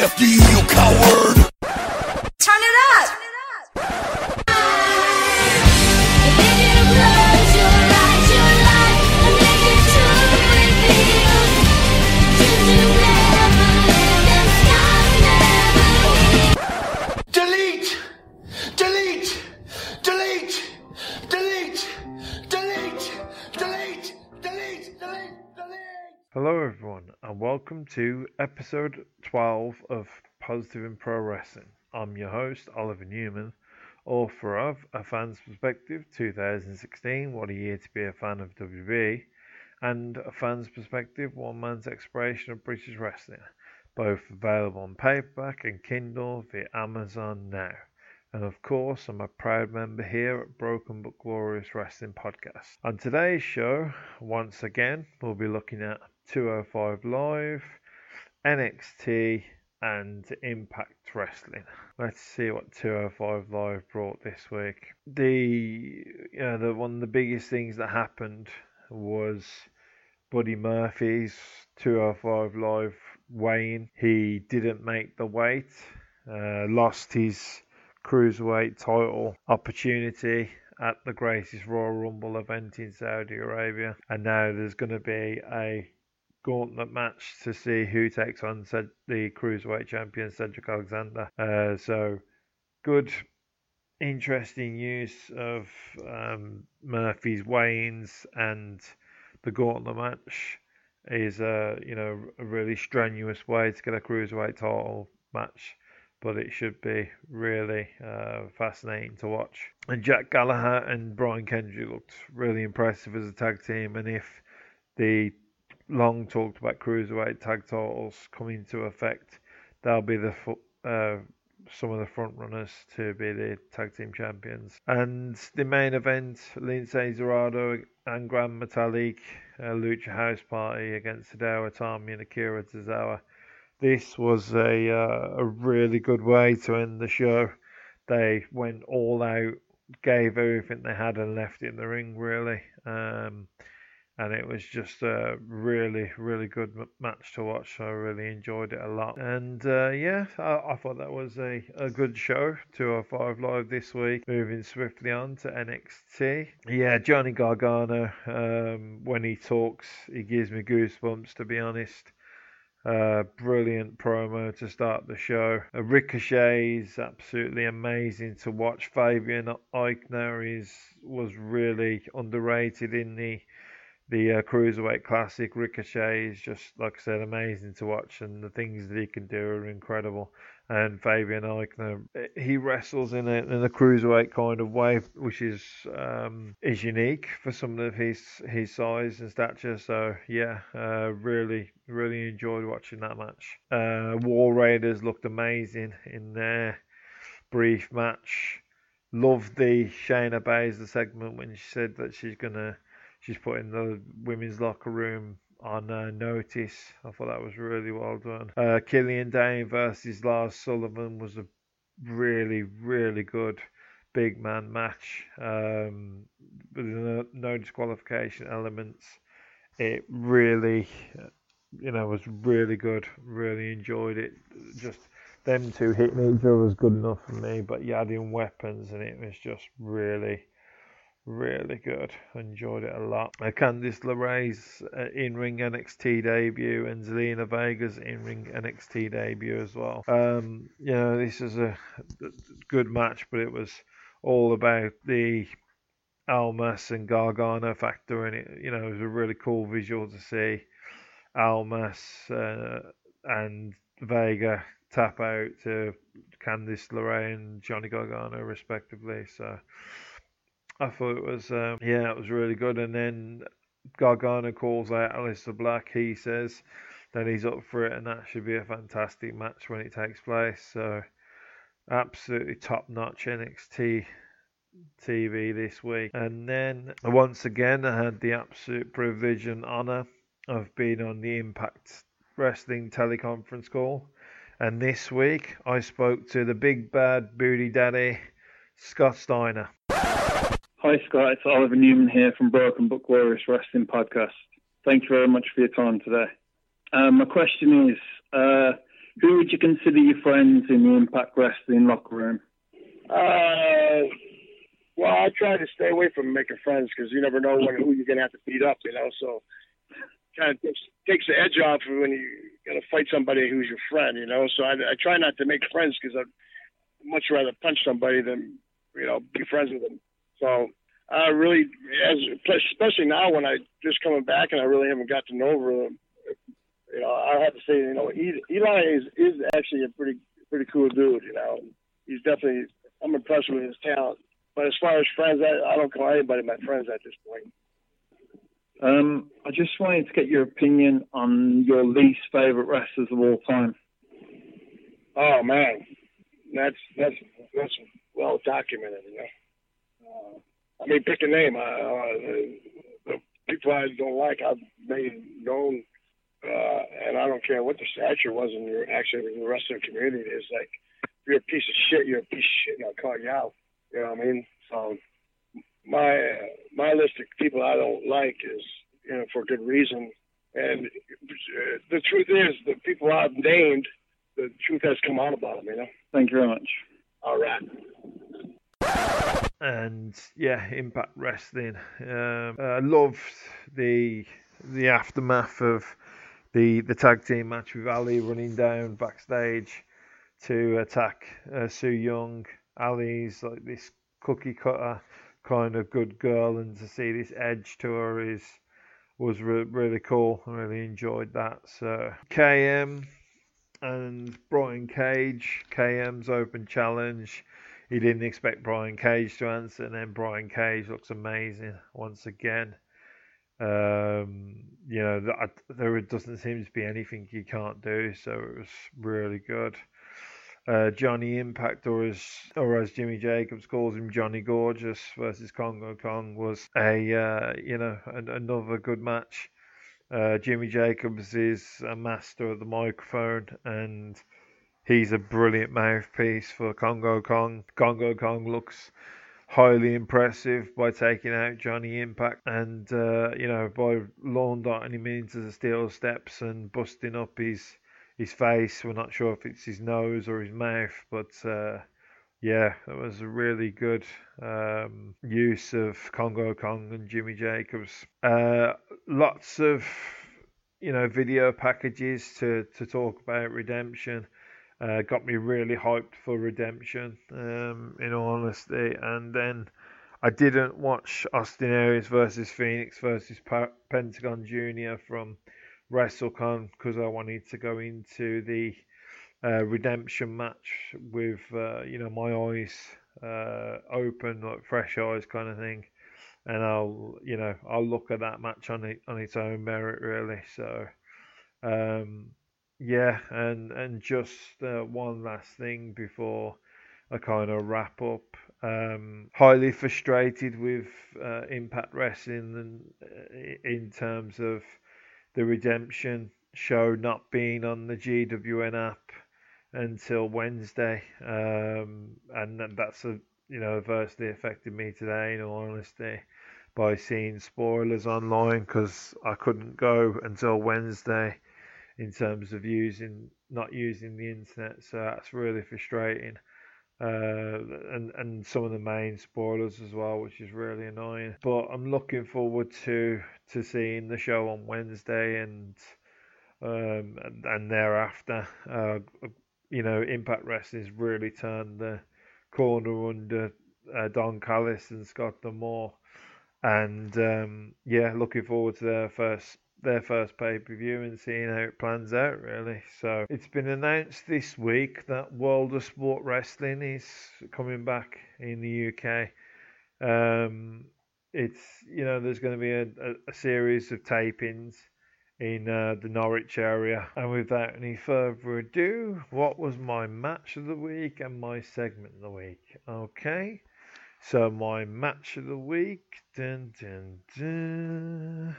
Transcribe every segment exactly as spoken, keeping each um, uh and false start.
after you, you coward. Turn it up. Delete! Delete! Delete! Delete! Delete! Delete! Delete! Delete! Delete! Hello everyone and welcome to episode twelve of Positive in Pro Wrestling. I'm your host Oliver Newman, author of A Fan's Perspective twenty sixteen, What a Year to be a Fan of W W E, and A Fan's Perspective, One Man's Exploration of British Wrestling, both available on paperback and Kindle via Amazon now. And of course, I'm a proud member here at Broken But Glorious Wrestling Podcast. On today's show, once again, we'll be looking at two oh five Live, N X T, and Impact Wrestling. Let's see what two oh five Live brought this week. The, you know, the one of the biggest things that happened was Buddy Murphy's two oh five Live weigh-in. He didn't make the weight, uh, lost his cruiserweight title opportunity at the greatest Royal Rumble event in Saudi Arabia, and now there's going to be a gauntlet match to see who takes on the cruiserweight champion Cedric Alexander. Uh, so good, interesting use of um, Murphy's weigh-ins, and the gauntlet match is a you know a really strenuous way to get a cruiserweight title match, but it should be really uh, fascinating to watch. And Jack Gallagher and Brian Kendrick looked really impressive as a tag team, and if the long talked about cruiserweight tag titles come into effect, they'll be the uh, some of the front runners to be the tag team champions. And the main event, Lince Dorado and Gran Metalik, uh, Lucha House Party against Hideo Itami and Akira Tozawa. This was a uh, a really good way to end the show. They went all out, gave everything they had, and left it in the ring, really. Um, and it was just a really, really good m- match to watch. I really enjoyed it a lot. And uh, yeah, I, I thought that was a, a good show. two oh five Live this week. Moving swiftly on to N X T. Yeah, Johnny Gargano, um, when he talks, he gives me goosebumps, to be honest. Uh, brilliant promo to start the show. Uh, Ricochet is absolutely amazing to watch. Fabian Aichner is was really underrated in the the uh, Cruiserweight Classic. Ricochet is just, like I said, amazing to watch, and the things that he can do are incredible. And Fabian Aichner, he wrestles in a in a cruiserweight kind of way, which is um, is unique for someone of his his size and stature. So yeah, uh, really really enjoyed watching that match. Uh, War Raiders looked amazing in their brief match. Loved the Shayna Baszler segment when she said that she's gonna she's putting the women's locker room on uh, notice. I thought that was really well done. Uh, Killian Dane versus Lars Sullivan was a really, really good big man match. Um, with no, no disqualification elements. It really, you know, was really good. Really enjoyed it. Just them two hitting each other was good enough for me, but you add in weapons and it was just really, really good. Enjoyed it a lot. Uh, Candice LeRae's uh, in-ring N X T debut and Zelina Vega's in-ring N X T debut as well. Um, you know, this is a good match, but it was all about the Almas and Gargano factor, and it, you know, it was a really cool visual to see Almas uh, and Vega tap out to Candice LeRae and Johnny Gargano respectively. So I thought it was, um, yeah, it was really good. And then Gargano calls out Aleister Black. He says that he's up for it, and that should be a fantastic match when it takes place. So absolutely top-notch N X T T V this week. And then once again, I had the absolute privilege and honour of being on the Impact Wrestling teleconference call. And this week, I spoke to the big bad booty daddy, Scott Steiner. Hi Scott, it's Oliver Newman here from Broken But Glorious Wrestling Podcast. Thank you very much for your time today. Um, my question is, uh, Who would you consider your friends in the Impact Wrestling locker room? Uh, well, I try to stay away from making friends because you never know when who you're gonna have to beat up, you know. So, kind of takes, takes the edge off when you gotta fight somebody who's your friend, you know. So I, I try not to make friends because I'd much rather punch somebody than you know be friends with them. So I really, as especially now when I just coming back and I really haven't got to know them. You know, I have to say, you know, Eli is is actually a pretty pretty cool dude. You know, he's definitely. I'm impressed with his talent. But as far as friends, I, I don't call anybody my friends at this point. Um, I just wanted to get your opinion on your least favorite wrestlers of all time. Oh man, that's that's that's well documented. You know, uh, I mean, pick a name. Uh, uh, the, the people I don't like, I've made known. Uh, and I don't care what the stature was in your actually in the rest of the community. It's like if you're a piece of shit, you're a piece of shit, and I'll call you out. You know what I mean? So my uh, my list of people I don't like is you know for good reason. And uh, the truth is, the people I've named, the truth has come out about them. You know. Thank you very much. All right. And yeah, Impact Wrestling. Um, I loved the the aftermath of the the tag team match with Ali running down backstage to attack uh, Su Yung. Ali's like this cookie cutter kind of good girl, and to see this edge to her is was re- really cool. I really enjoyed that. So K M and Brian Cage. K M's open challenge. He didn't expect Brian Cage to answer, and then Brian Cage looks amazing once again. Um, you know, that, there doesn't seem to be anything he can't do, so it was really good. Uh, Johnny Impact, or as or as Jimmy Jacobs calls him, Johnny Gorgeous versus Congo Kong was a uh, you know an, another good match. Uh, Jimmy Jacobs is a master of the microphone, and he's a brilliant mouthpiece for Congo Kong. Congo Kong looks highly impressive by taking out Johnny Impact and, uh, you know, by lawn darting him into the steel steps and busting up his his face. We're not sure if it's his nose or his mouth, but uh, yeah, it was a really good um, use of Congo Kong and Jimmy Jacobs. Uh, lots of, you know, video packages to, to talk about Redemption. Uh, got me really hyped for Redemption, um, in all honesty. And then I didn't watch Austin Aries versus Phoenix versus pa- Pentagon Junior from WrestleCon because I wanted to go into the uh, Redemption match with, uh, you know, my eyes uh, open, like fresh eyes kind of thing. And I'll, you know, I'll look at that match on it on its own merit, really. So. Um, Yeah, and and just uh, one last thing before I kind of wrap up. Um, highly frustrated with uh, Impact Wrestling and uh, in terms of the Redemption show not being on the G W N app until Wednesday, um, and that's a you know adversely affected me today. In all honesty, by seeing spoilers online because I couldn't go until Wednesday. In terms of using not using the internet, so that's really frustrating, uh, and and some of the main spoilers as well, which is really annoying. But I'm looking forward to to seeing the show on Wednesday and um and, and thereafter. Uh, you know, Impact Wrestling's really turned the corner under uh, Don Callis and Scott D'Amore, and um, yeah, looking forward to their first. their first pay-per-view and seeing how it plans out, really. So it's been announced this week that World of Sport Wrestling is coming back in the U K. Um, it's, you know, there's going to be a, a, a series of tapings in uh, the Norwich area. And without any further ado, what was my match of the week and my segment of the week? Okay, so my match of the week, dun, dun, dun,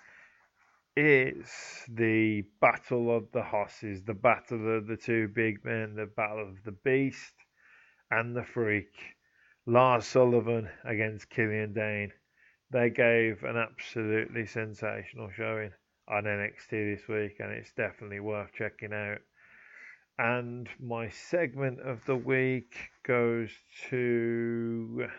is the Battle of the Hosses, the battle of the two big men, the battle of the Beast and the Freak. Lars Sullivan against Killian Dane. They gave an absolutely sensational showing on N X T this week, and it's definitely worth checking out. And my segment of the week goes to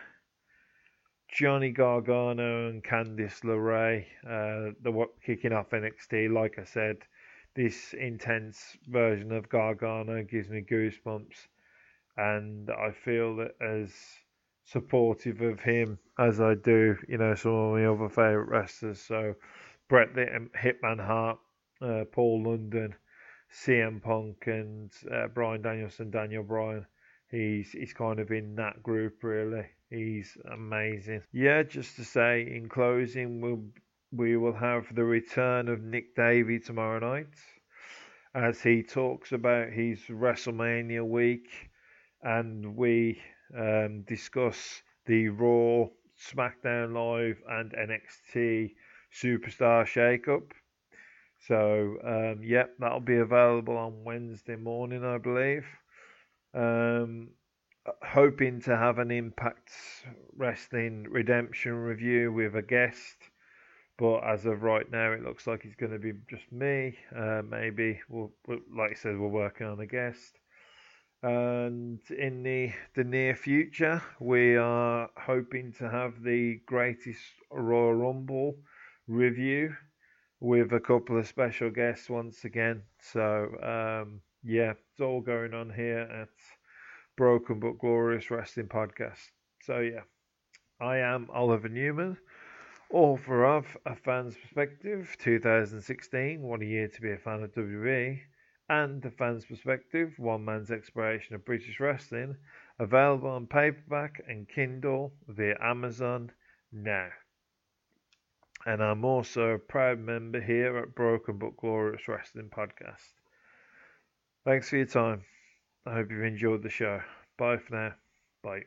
Johnny Gargano and Candice LeRae. Uh, the kicking off N X T. Like I said, this intense version of Gargano gives me goosebumps, and I feel that as supportive of him as I do, you know, some of my other favourite wrestlers. So Bret the Hitman Hart, uh, Paul London, C M Punk, and uh, Bryan Danielson, Daniel Bryan. He's he's kind of in that group, really. He's amazing. Yeah, just to say in closing, we'll, we will have the return of Nick Davey tomorrow night as he talks about his WrestleMania week, and we um, discuss the Raw, SmackDown Live, and N X T Superstar Shakeup. So, um, yep, that'll be available on Wednesday morning, I believe. Um, hoping to have an Impact Wrestling Redemption review with a guest, but as of right now, it looks like it's going to be just me. Uh, maybe, we'll, we'll, like I said, we're working on a guest. And in the, the near future, we are hoping to have the Greatest Royal Rumble review with a couple of special guests once again. So, um, yeah, it's all going on here at Broken But Glorious Wrestling Podcast. So, yeah, I am Oliver Newman, author of A Fan's Perspective two thousand sixteen, What a Year to be a Fan of W W E, and A Fan's Perspective, One Man's Exploration of British Wrestling, available on paperback and Kindle via Amazon now. And I'm also a proud member here at Broken But Glorious Wrestling Podcast. Thanks for your time. I hope you've enjoyed the show. Bye for now.